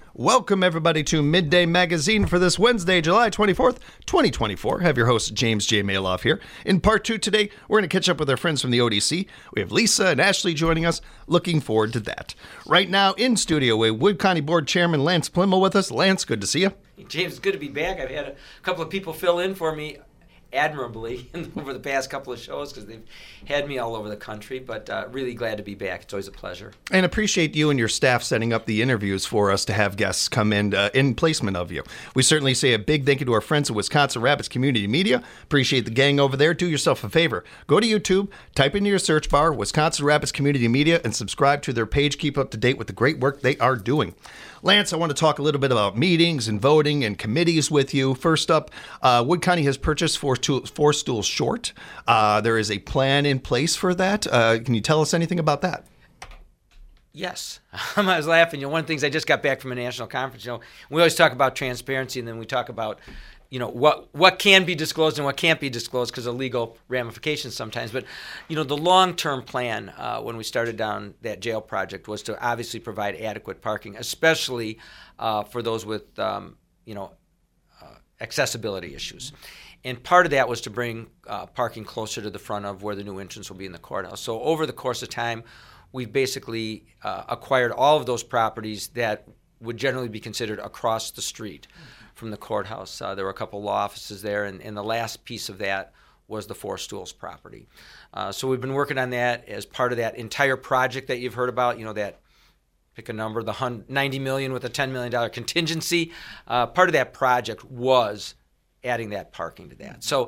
Welcome, everybody, to Midday Magazine for this Wednesday, July 24th, 2024. I have your host, James J. Maloff here. In part two today, we're going to catch up with our friends from the ODC. We have Lisa and Ashley joining us. Looking forward to that. Right now, in studio, we have Wood County Board Chairman Lance Plimmel with us. Lance, good to see you. James, it's good to be back. I've had a couple of people fill in for me admirably over the past couple of shows because they've had me all over the country, but really glad to be back. It's always a pleasure. And appreciate you and your staff setting up the interviews for us to have guests come in placement of you. We certainly say a big thank you to our friends at Wisconsin Rapids Community Media. Appreciate the gang over there. Do yourself a favor. Go to YouTube, type into your search bar, Wisconsin Rapids Community Media, and subscribe to their page. Keep up to date with the great work they are doing. Lance, I want to talk a little bit about meetings and voting and committees with you. First up, Wood County has purchased four stools short. There is a plan in place for that. Can you tell us anything about that? Yes. I was laughing. One of the things I just got back from a national conference, we always talk about transparency, and then we talk about what can be disclosed and what can't be disclosed because of legal ramifications sometimes. But, the long-term plan when we started down that jail project was to obviously provide adequate parking, especially for those with, accessibility issues. And part of that was to bring parking closer to the front of where the new entrance will be in the courthouse. So over the course of time, we've basically acquired all of those properties that would generally be considered across the street from the courthouse. There were a couple law offices there, and the last piece of that was the Four Stools property. So we've been working on that as part of that entire project that you've heard about, that pick a number, the $90 million with a $10 million contingency. Part of that project was adding that parking to that. So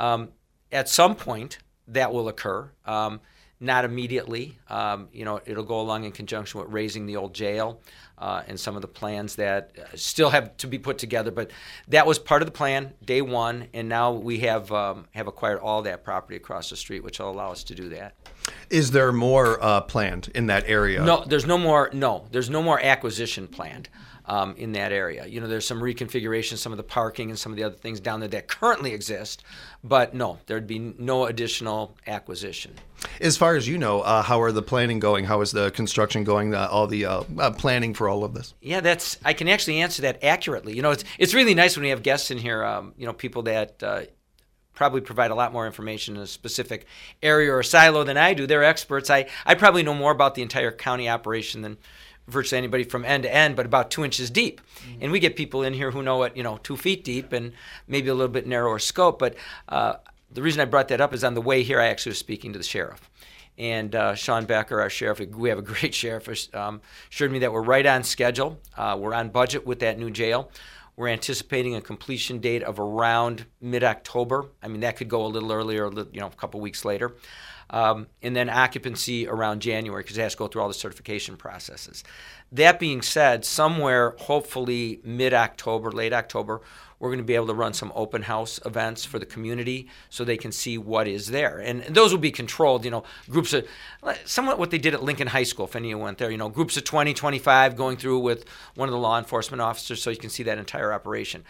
at some point that will occur. Not immediately. It'll go along in conjunction with raising the old jail and some of the plans that still have to be put together. But that was part of the plan, day one, and now we have acquired all that property across the street, which will allow us to do that. Is there more planned in that area? No, there's no more acquisition planned. In that area. There's some reconfiguration, some of the parking and some of the other things down there that currently exist, but no, there'd be no additional acquisition. As far as you know, how are the planning going? How is the construction going, all the planning for all of this? Yeah, I can actually answer that accurately. It's really nice when we have guests in here, people that probably provide a lot more information in a specific area or silo than I do. They're experts. I probably know more about the entire county operation than virtually anybody from end to end, but about 2 inches deep. Mm-hmm. And we get people in here who know it, 2 feet deep and maybe a little bit narrower scope. But the reason I brought that up is on the way here, I actually was speaking to the sheriff. And Sean Becker, our sheriff, we have a great sheriff, assured me that we're right on schedule. We're on budget with that new jail. We're anticipating a completion date of around mid-October. I mean, that could go a little earlier, a couple weeks later. And then occupancy around January because it has to go through all the certification processes. That being said, somewhere hopefully mid-October, late October, we're going to be able to run some open house events for the community so they can see what is there. And those will be controlled, groups of, somewhat what they did at Lincoln High School, if any of you went there, groups of 20, 25 going through with one of the law enforcement officers so you can see that entire operation.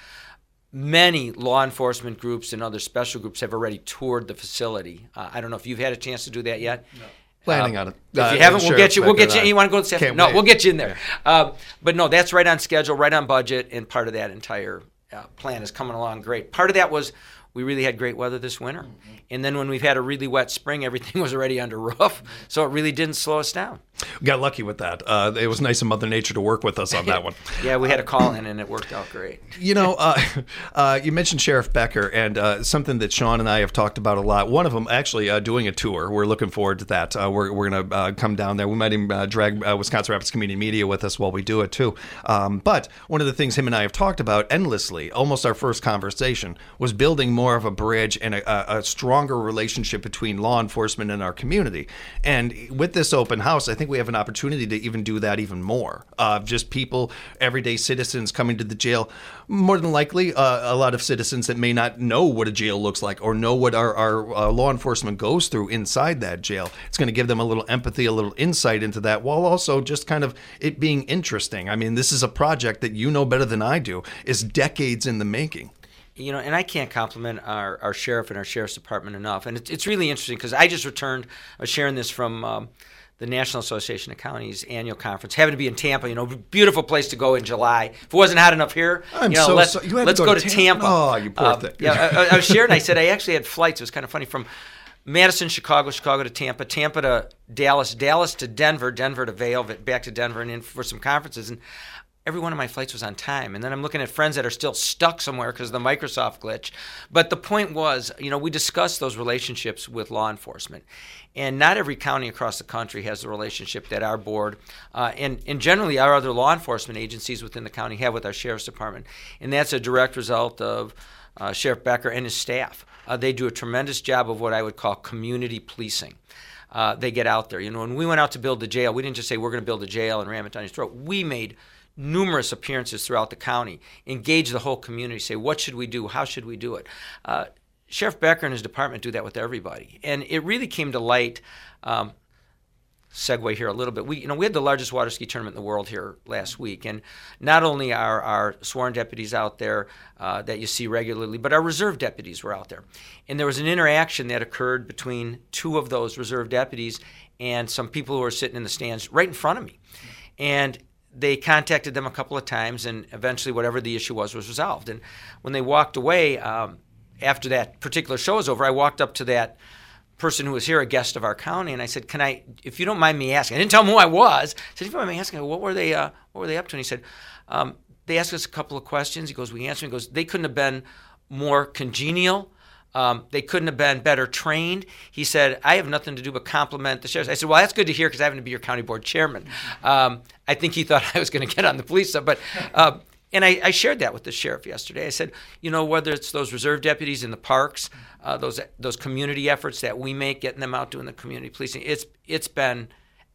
Many law enforcement groups and other special groups have already toured the facility. I don't know if you've had a chance to do that yet. No. Planning on it. If you haven't, we'll get you. We'll get you. You want to go to San? No, we'll get you in there. Yeah. But no, that's right on schedule, right on budget, and part of that entire plan is coming along great. Part of that was we really had great weather this winter, and then when we've had a really wet spring, everything was already under roof, so it really didn't slow us down. We got lucky with that. It was nice of Mother Nature to work with us on that one. Yeah, we had a call in, and it worked out great. You mentioned Sheriff Becker, and something that Sean and I have talked about a lot. One of them actually doing a tour. We're looking forward to that. We're going to come down there. We might even drag Wisconsin Rapids Community Media with us while we do it, too. But one of the things him and I have talked about endlessly, almost our first conversation, was building more of a bridge and a stronger relationship between law enforcement and our community. And with this open house, I think we have an opportunity to even do that even more. Just people, everyday citizens coming to the jail. More than likely, a lot of citizens that may not know what a jail looks like or know what our law enforcement goes through inside that jail. It's going to give them a little empathy, a little insight into that, while also just kind of it being interesting. I mean, this is a project that you know better than I do, is decades in the making. And I can't compliment our sheriff and our sheriff's department enough. And it's really interesting because I just returned, I was sharing this from the National Association of Counties annual conference. Happened to be in Tampa, beautiful place to go in July. If it wasn't hot enough here, let's go to Tampa. Oh, you poor thing. I was sharing. I said I actually had flights. It was kind of funny, from Madison, Chicago to Tampa, Tampa to Dallas, Dallas to Denver, Denver to Vail, back to Denver, and in for some conferences. And every one of my flights was on time. And then I'm looking at friends that are still stuck somewhere because of the Microsoft glitch. But the point was, we discussed those relationships with law enforcement. And not every county across the country has the relationship that our board and generally our other law enforcement agencies within the county have with our sheriff's department. And that's a direct result of Sheriff Becker and his staff. They do a tremendous job of what I would call community policing. They get out there. When we went out to build the jail, we didn't just say we're going to build a jail and ram it down your throat. We made numerous appearances throughout the county, engage the whole community, say, what should we do? How should we do it? Sheriff Becker and his department do that with everybody. And it really came to light, segue here a little bit. We had the largest water ski tournament in the world here last week. And not only are our sworn deputies out there that you see regularly, but our reserve deputies were out there. And there was an interaction that occurred between two of those reserve deputies and some people who were sitting in the stands right in front of me. And they contacted them a couple of times, and eventually whatever the issue was resolved. And when they walked away, after that particular show was over, I walked up to that person who was here, a guest of our county, and I said, if you don't mind me asking, I didn't tell him who I was. I said, if you don't mind me asking, what were they up to? And he said, they asked us a couple of questions. He goes, we answered. He goes, they couldn't have been more congenial. They couldn't have been better trained. He said, I have nothing to do but compliment the sheriff. I said, well, that's good to hear because I happen to be your county board chairman. I think he thought I was going to get on the police stuff. But and I shared that with the sheriff yesterday. I said, whether it's those reserve deputies in the parks, those community efforts that we make, getting them out doing the community policing, it's been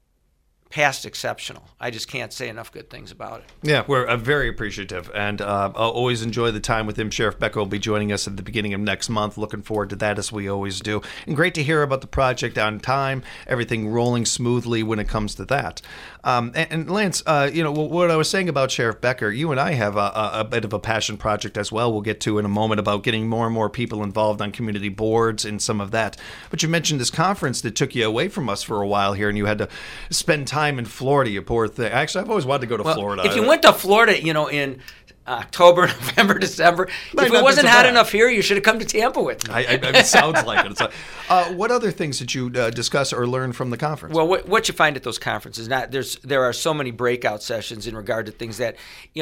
past exceptional. I just can't say enough good things about it. Yeah, we're very appreciative, and I'll always enjoy the time with him. Sheriff Becker will be joining us at the beginning of next month. Looking forward to that, as we always do. And great to hear about the project on time, everything rolling smoothly when it comes to that. And Lance, what I was saying about Sheriff Becker, you and I have a bit of a passion project as well. We'll get to in a moment about getting more and more people involved on community boards and some of that. But you mentioned this conference that took you away from us for a while here, and you had to spend time in Florida, you poor thing. Actually, I've always wanted to go to Florida. If you went to Florida, in October, November, December, if it wasn't hot enough here, you should have come to Tampa with me. It sounds like it. It's what other things did you discuss or learn from the conference? Well, what you find at those conferences, there are so many breakout sessions in regard to things that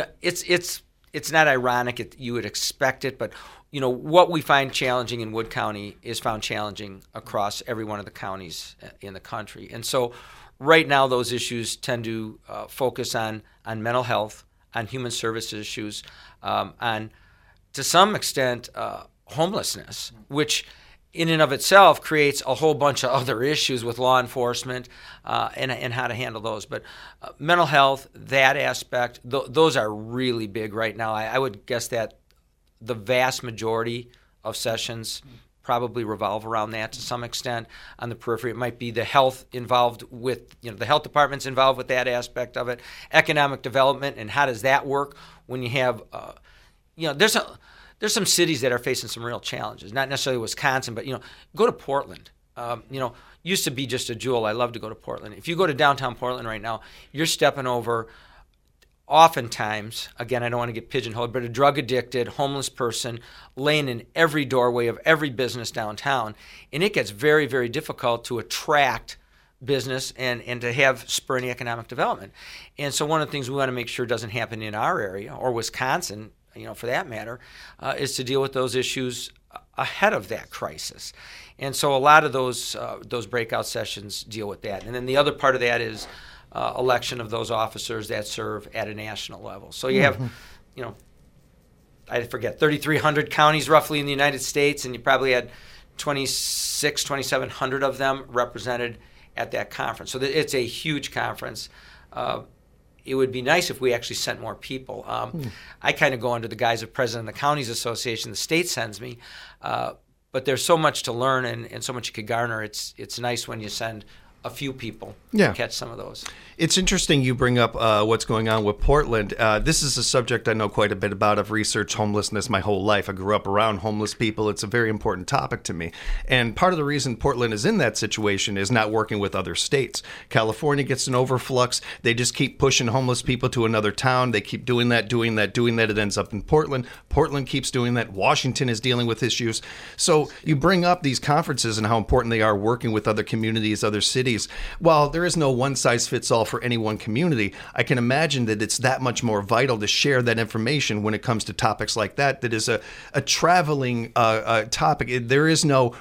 it's not ironic. You would expect it, but what we find challenging in Wood County is found challenging across every one of the counties in the country, and so. Right now, those issues tend to focus on mental health, on human services issues, on, to some extent, homelessness, which in and of itself creates a whole bunch of other issues with law enforcement and how to handle those. But mental health, that aspect, those are really big right now. I would guess that the vast majority of sessions probably revolve around that to some extent. On the periphery, it might be the health involved with, the health department's involved with that aspect of it, economic development, and how does that work when you have, there's some cities that are facing some real challenges, not necessarily Wisconsin, but, go to Portland. Used to be just a jewel. I love to go to Portland. If you go to downtown Portland right now, you're stepping over oftentimes, again, I don't want to get pigeonholed, but a drug-addicted, homeless person laying in every doorway of every business downtown. And it gets very, very difficult to attract business and to have spur any economic development. And so one of the things we want to make sure doesn't happen in our area, or Wisconsin, for that matter, is to deal with those issues ahead of that crisis. And so a lot of those breakout sessions deal with that. And then the other part of that is election of those officers that serve at a national level. So you have, I forget, 3,300 counties roughly in the United States, and you probably had 2,700 of them represented at that conference. So it's a huge conference. It would be nice if we actually sent more people. I kind of go under the guise of president of the Counties Association. The state sends me. But there's so much to learn and so much you could garner. It's nice when you send a few people Yeah. catch some of those. It's interesting you bring up what's going on with Portland. This is a subject I know quite a bit about. I've researched homelessness my whole life. I grew up around homeless people. It's a very important topic to me. And part of the reason Portland is in that situation is not working with other states. California gets an overflux. They just keep pushing homeless people to another town. They keep doing that. It ends up in Portland. Portland keeps doing that. Washington is dealing with issues. So you bring up these conferences and how important they are working with other communities, other cities. While there is no one-size-fits-all for any one community, I can imagine that it's that much more vital to share that information when it comes to topics like that. That is a traveling topic. There is no,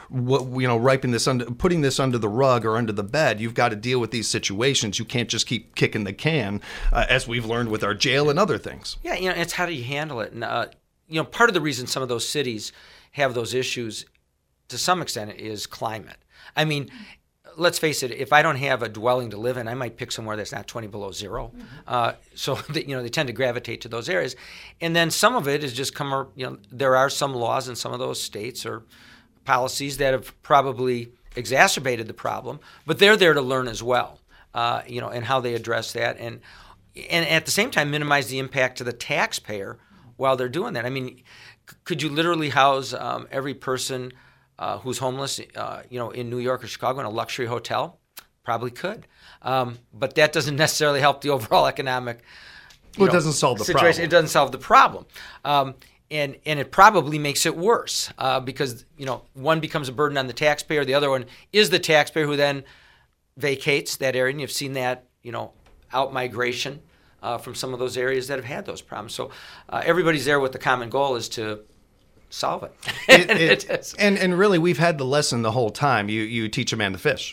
putting this under the rug or under the bed. You've got to deal with these situations. You can't just keep kicking the can, as we've learned with our jail and other things. Yeah, it's how do you handle it? And part of the reason some of those cities have those issues, to some extent, is climate. I mean, let's face it, if I don't have a dwelling to live in, I might pick somewhere that's not 20 below zero. So they tend to gravitate to those areas. And then some of it is just there are some laws in some of those states or policies that have probably exacerbated the problem, but they're there to learn as well, and how they address that. And at the same time, minimize the impact to the taxpayer while they're doing that. I mean, could you literally house every person who's homeless, in New York or Chicago in a luxury hotel? Probably could, but that doesn't necessarily help the overall economic. It doesn't solve the situation. problem. It doesn't solve the problem, and it probably makes it worse because one becomes a burden on the taxpayer. The other one is the taxpayer who then vacates that area, and you've seen that out migration from some of those areas that have had those problems. So everybody's there with the common goal is to solve it. And really, we've had the lesson the whole time. You teach a man to fish.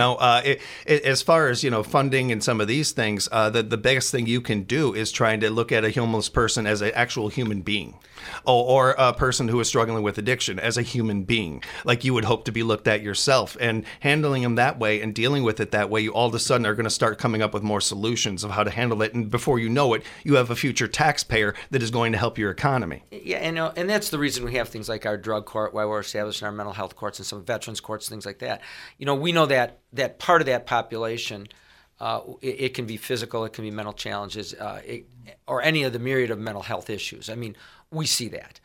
As far as funding and some of these things, the biggest thing you can do is trying to look at a homeless person as an actual human being, or a person who is struggling with addiction as a human being, like you would hope to be looked at yourself, and handling them that way and dealing with it that way. You all of a sudden are going to start coming up with more solutions of how to handle it, and before you know it, you have a future taxpayer that is going to help your economy. Yeah, and that's the reason we have things like our drug court, why we're establishing our mental health courts and some veterans courts, things like that. We know that part of that population, it can be physical, it can be mental challenges, or any of the myriad of mental health issues. I mean, we see that,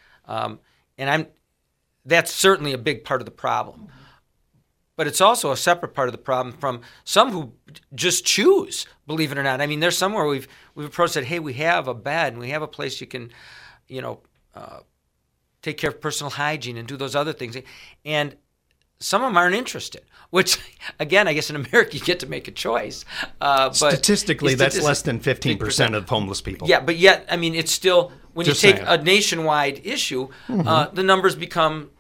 that's certainly a big part of the problem. But it's also a separate part of the problem from some who just choose, believe it or not. I mean, there's somewhere we've approached that, hey, we have a bed and we have a place you can, take care of personal hygiene and do those other things, and some of them aren't interested, which, again, I guess in America you get to make a choice. But statistically, that's less than 15% of homeless people. Yeah, but yet, I mean, it's still, when Just you take saying. a nationwide issue, the numbers become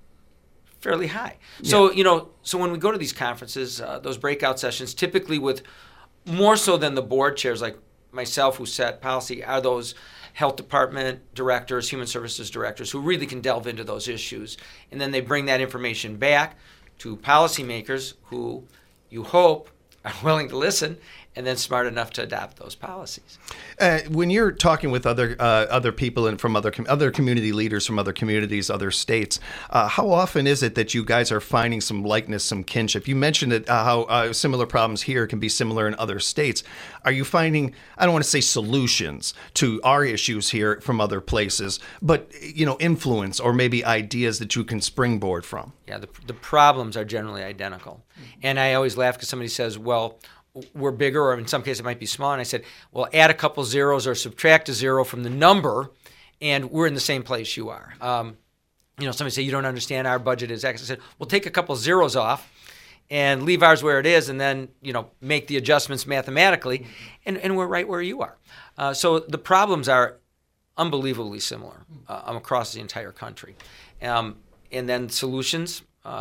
fairly high. So, so when we go to these conferences, those breakout sessions, typically with more so than the board chairs like myself who set policy, are those health department directors, human services directors who really can delve into those issues. And then they bring that information back to policymakers who you hope are willing to listen and then smart enough to adopt those policies. When you're talking with other people and from other community leaders from other communities, other states, how often is it that you guys are finding some likeness, some kinship? You mentioned that how similar problems here can be similar in other states. Are you finding, I don't want to say solutions to our issues here from other places, but influence or maybe ideas that you can springboard from? Yeah, the problems are generally identical. And I always laugh because somebody says, well, we're bigger, or in some cases it might be small. And I said, well, add a couple zeros or subtract a zero from the number, and we're in the same place you are. Somebody say, you don't understand, our budget is X. I said, well, take a couple zeros off and leave ours where it is, and then, make the adjustments mathematically, and we're right where you are. So the problems are unbelievably similar across the entire country. And then solutions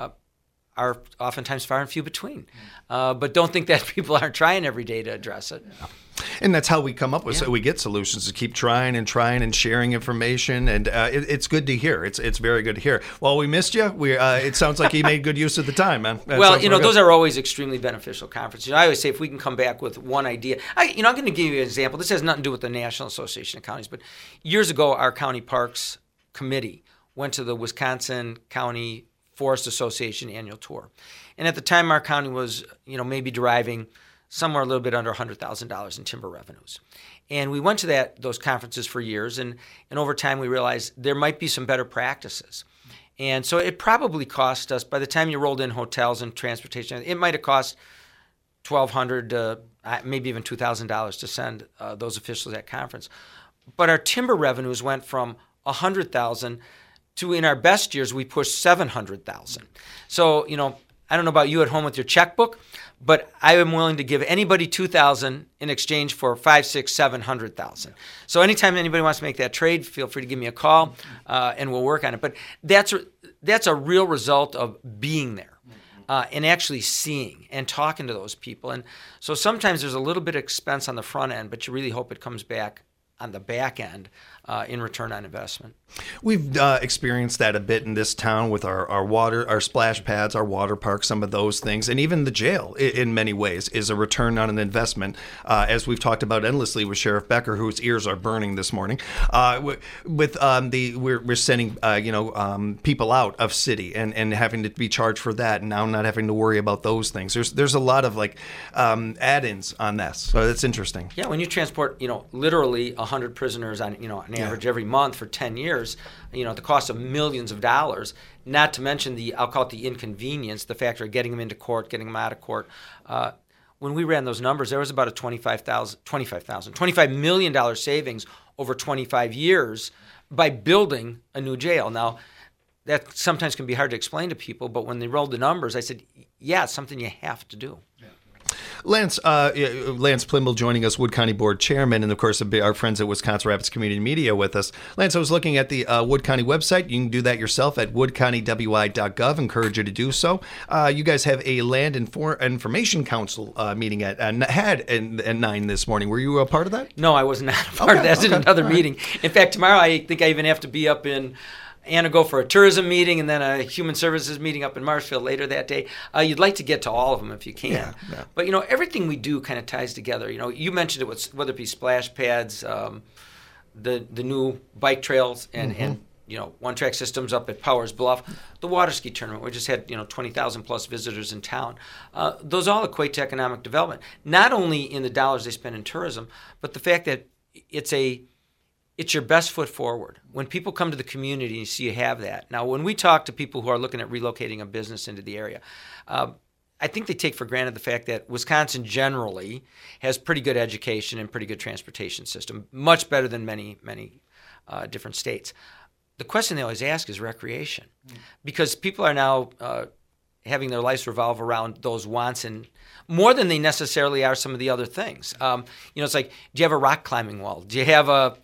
are oftentimes far and few between. But don't think that people aren't trying every day to address it. And that's how we come up with, so we get solutions, to keep trying and sharing information. And it's good to hear. It's very good to hear. Well, we missed you. It sounds like you made good use of the time, man. Well, those are always extremely beneficial conferences. I always say if we can come back with one idea. I'm going to give you an example. This has nothing to do with the National Association of Counties, but years ago, our county parks committee went to the Wisconsin County Forest Association annual tour. And at the time, our county was, maybe deriving somewhere a little bit under $100,000 in timber revenues. And we went to those conferences for years, and over time we realized there might be some better practices. And so it probably cost us, by the time you rolled in hotels and transportation, it might have cost $1,200, maybe even $2,000 to send those officials to that conference. But our timber revenues went from $100,000 to, in our best years, we pushed $700,000. So, I don't know about you at home with your checkbook, but I am willing to give anybody $2,000 in exchange for $500,000, $600,000, $700,000. So anytime anybody wants to make that trade, feel free to give me a call, and we'll work on it. But that's a real result of being there and actually seeing and talking to those people. And so sometimes there's a little bit of expense on the front end, but you really hope it comes back on the back end in return on investment. We've experienced that a bit in this town with our water, our splash pads, our water parks, some of those things, and even the jail in many ways is a return on an investment, as we've talked about endlessly with Sheriff Becker, whose ears are burning this morning. We're sending people out of city and having to be charged for that, and now not having to worry about those things. There's a lot of add-ins on this, so that's interesting. Yeah, when you transport literally 100 prisoners on average every month for 10 years, at the cost of millions of dollars, not to mention I'll call it the inconvenience, the factor of getting them into court, getting them out of court. When we ran those numbers, there was about a $25 million savings over 25 years by building a new jail. Now, that sometimes can be hard to explain to people, but when they rolled the numbers, I said, yeah, it's something you have to do. Lance Plimble joining us, Wood County Board Chairman, and of course our friends at Wisconsin Rapids Community Media with us. Lance, I was looking at the Wood County website. You can do that yourself at woodcountywi.gov. Encourage you to do so. You guys have a Land Information Council meeting had at 9 this morning. Were you a part of that? No, I was not a part of that. It's another meeting. In fact, tomorrow I think I even have to be up in Antigo for a tourism meeting and then a human services meeting up in Marshfield later that day. You'd like to get to all of them if you can. Yeah. But, everything we do kind of ties together. You mentioned it, whether it be splash pads, the new bike trails and one-track systems up at Powers Bluff, the water ski tournament. We just had 20,000 plus visitors in town. Those all equate to economic development, not only in the dollars they spend in tourism, but the fact that it's your best foot forward. When people come to the community and you see you have that. Now, when we talk to people who are looking at relocating a business into the area, I think they take for granted the fact that Wisconsin generally has pretty good education and pretty good transportation system, much better than many, many different states. The question they always ask is recreation, because people are now having their lives revolve around those wants and more than they necessarily are some of the other things. It's like, do you have a rock climbing wall? Do you have a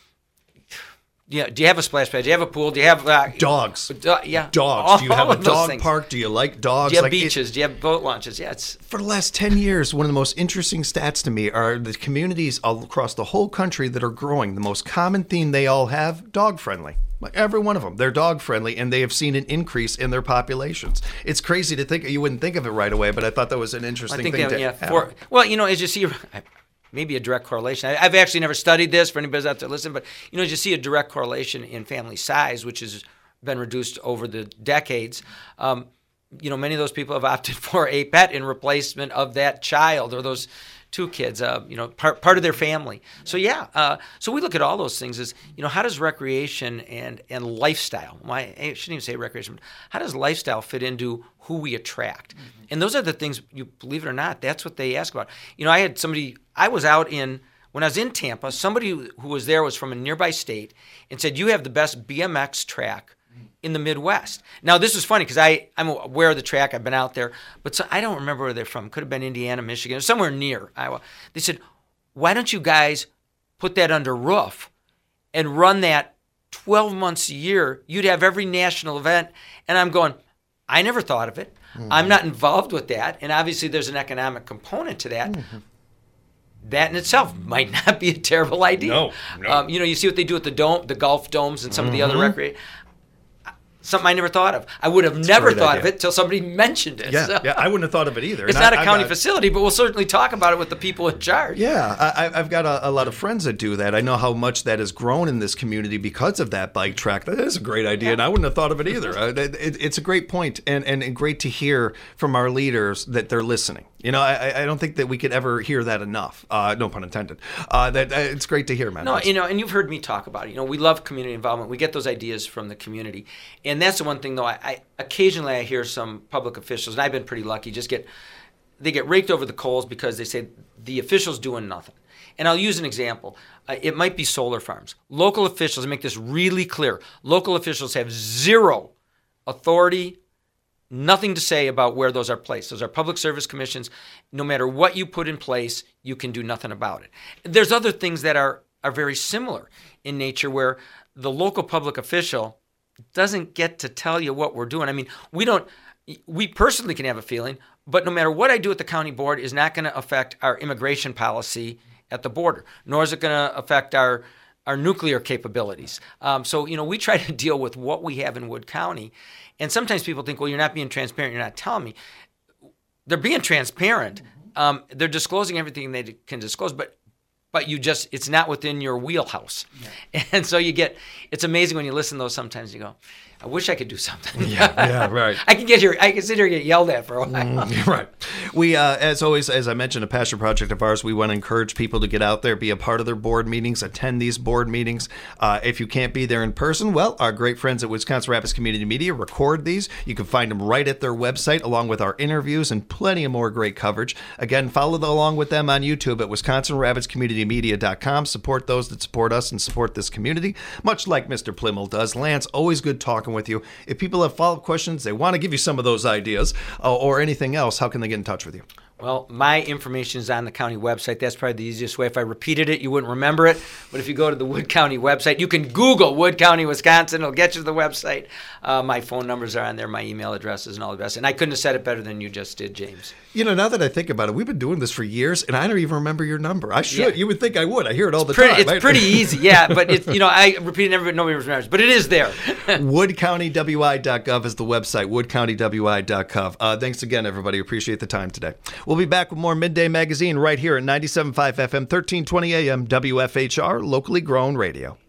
do you have a splash pad? Do you have a pool? Do you have dogs? Yeah, dogs. Do you have a dog park? Do you like dogs? Do you have beaches? Do you have boat launches? Yeah, it's for the last 10 years. One of the most interesting stats to me are the communities all across the whole country that are growing. The most common theme they all have: dog friendly. Like every one of them, they're dog friendly, and they have seen an increase in their populations. It's crazy to think you wouldn't think of it right away, but I thought that was an interesting thing to have. As you see. Maybe a direct correlation. I've actually never studied this for anybody out there listening, but you see a direct correlation in family size, which has been reduced over the decades. Many of those people have opted for a pet in replacement of that child or those two kids, part of their family. So so we look at all those things as, how does recreation and lifestyle, I shouldn't even say recreation, how does lifestyle fit into who we attract? Mm-hmm. And those are the things, you believe it or not, that's what they ask about. I was out when I was in Tampa, somebody who was there was from a nearby state and said, you have the best BMX track in the Midwest. Now, this is funny because I'm aware of the track. I've been out there, but I don't remember where they're from. Could have been Indiana, Michigan, somewhere near Iowa. They said, why don't you guys put that under roof and run that 12 months a year? You'd have every national event. And I'm going, I never thought of it. Mm-hmm. I'm not involved with that. And obviously there's an economic component to that. Mm-hmm. That in itself might not be a terrible idea. No. You see what they do with the golf domes and some of the other recreation. something I never thought of. I would have never great thought idea. of it till somebody mentioned it. Yeah, So, yeah, I wouldn't have thought of it either. it's And not a I've county got- facility, but we'll certainly talk about it with the people in charge. Yeah, I've got a lot of friends that do that. I know how much that has grown in this community because of that bike track. That is a great idea, and I wouldn't have thought of it either. It's a great point, and great to hear from our leaders that they're listening. You know, I don't think that we could ever hear that enough. No pun intended. It's great to hear, man. No, and you've heard me talk about it. We love community involvement. We get those ideas from the community, and that's the one thing. Though I occasionally I hear some public officials, and I've been pretty lucky, they get raked over the coals because they say the official's doing nothing. And I'll use an example. It might be solar farms. Local officials, make this really clear. Local officials have zero authority, nothing to say about where those are placed. Those are public service commissions. No matter what you put in place, you can do nothing about it. There's other things that are very similar in nature where the local public official doesn't get to tell you what we're doing. I mean, we personally can have a feeling, but no matter what I do at the county board is not going to affect our immigration policy at the border, nor is it going to affect our nuclear capabilities. So we try to deal with what we have in Wood County. And sometimes people think, well, you're not being transparent. You're not telling me. They're being transparent. They're disclosing everything they can disclose, but it's not within your wheelhouse. Yeah. And so it's amazing when you listen to those sometimes you go, I wish I could do something. Yeah, right. I can sit here and get yelled at for a while. Right. We, as always, as I mentioned, a passion project of ours, we want to encourage people to get out there, be a part of their board meetings, attend these board meetings. If you can't be there in person, well, our great friends at Wisconsin Rapids Community Media record these. You can find them right at their website, along with our interviews and plenty of more great coverage. Again, follow along with them on YouTube at WisconsinRapidsCommunityMedia.com. Support those that support us and support this community, much like Mr. Plimmel does. Lance, always good talking with you. If people have follow-up questions, they want to give you some of those ideas or anything else, how can they get in touch with you? Well, my information is on the county website. That's probably the easiest way. If I repeated it, you wouldn't remember it. But if you go to the Wood County website, you can Google Wood County, Wisconsin. It'll get you to the website. My phone numbers are on there, my email addresses, and all the rest. And I couldn't have said it better than you just did, James. Now that I think about it, we've been doing this for years, and I don't even remember your number. I should. Yeah. You would think I would. I hear it all the time. It's pretty easy, yeah. But I repeat it, nobody remembers. But it is there. WoodCountyWI.gov is the website. WoodCountyWI.gov. Thanks again, everybody. Appreciate the time today. We'll be back with more Midday Magazine right here at 97.5 FM, 1320 AM, WFHR, locally grown radio.